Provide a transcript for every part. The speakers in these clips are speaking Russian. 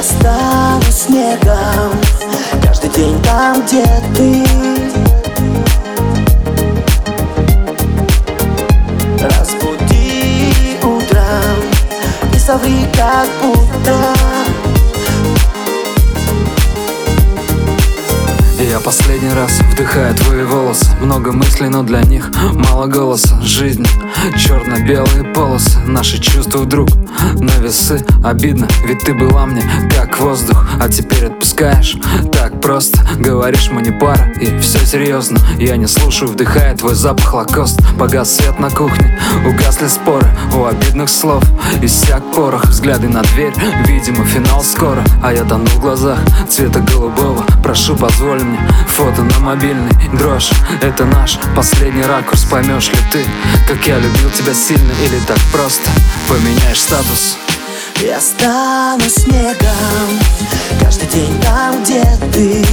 стану снегом каждый день там, где ты. Разбуди утром и соври, как будто я последний раз вдыхаю твои волосы. Много мыслей, но для них мало голоса. Жизнь, черно-белые полосы. Наши чувства вдруг на весы. Обидно, ведь ты была мне как воздух, а теперь отпускаешь так просто. Говоришь, мы не пара, и все серьезно. Я не слушаю, вдыхая твой запах лакост. Погас свет на кухне, угасли споры. У обидных слов иссяк порох. Взгляды на дверь, видимо, финал скоро. А я тону в глазах цвета голубого. Прошу, позволь мне фото на мобильный. Дрожь, это наш последний ракурс. Поймешь ли ты, как я любил тебя сильно, или так просто поменяешь статус? Я стану снегом каждый день там, где ты.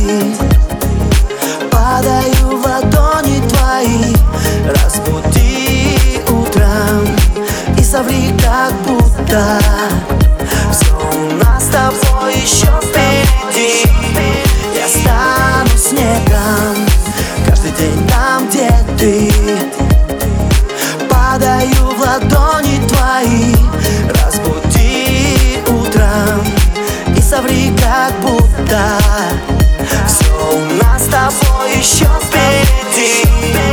Падаю в ладони твои. Разбуди утром и соври, как будто все у нас с тобой еще впереди. Я стану снегом каждый день там, где ты. Падаю в ладони твои. Разбуди утром и соври, как будто все у нас с тобой еще впереди.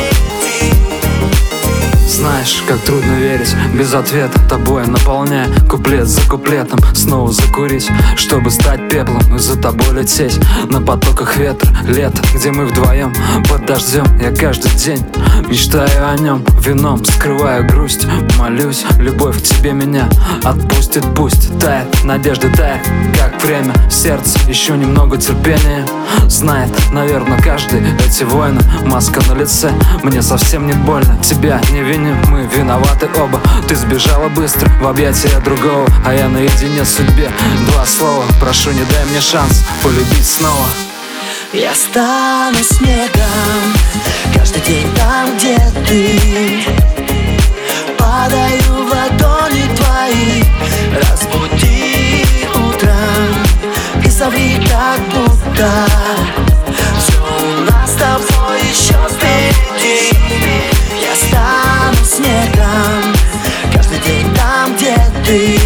Знаешь, как трудно верить без ответа, тобой наполняя куплет за куплетом. Снова закурить, чтобы стать пеплом, и за тобой лететь на потоках ветра. Лето, где мы вдвоем под дождем. Я каждый день мечтаю о нем. Вином скрываю грусть, молюсь, любовь к тебе меня отпустит. Пусть тает, надежда тает, как время. Сердце, еще немного терпения. Знает, наверное, каждый эти войны. Маска на лице, мне совсем не больно. Тебя не виню, мы виноваты оба. Ты сбежала быстро в объятия другого, а я наедине с судьбе. Два слова, прошу, не дай мне шанс полюбить снова. Я стану снегом каждый день там, где ты. Падаю в ладони твои. Разбуди утром и соври, как будто все у нас с тобой еще впереди. Я стану снегом каждый день там, где ты.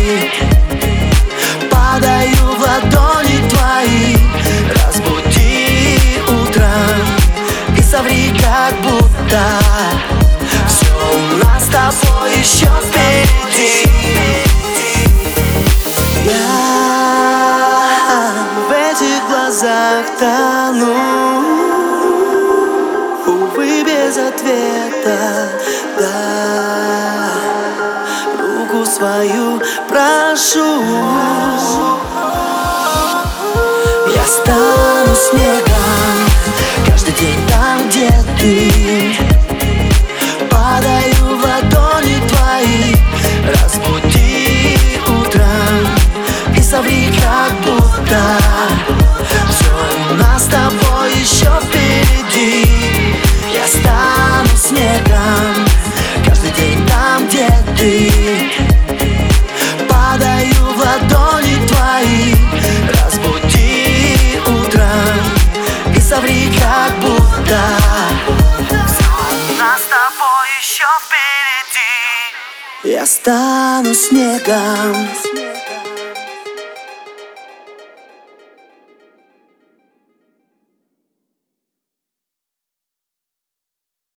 Падаю в ладони твои. Разбуди утром и соври, как будто все у нас с тобой еще впереди. Я в этих глазах тону, увы, без ответа. Да, руку свою прошу. Я стану снегом каждый день там, где ты. Падаю в ладони твои. Разбуди утром и соври, как будто все у нас с тобой еще впереди. Я стану снегом каждый день там, где ты. Падаю в ладони твои. Разбуди утром и соври, как будто все у нас с тобой еще впереди. Я стану снегом.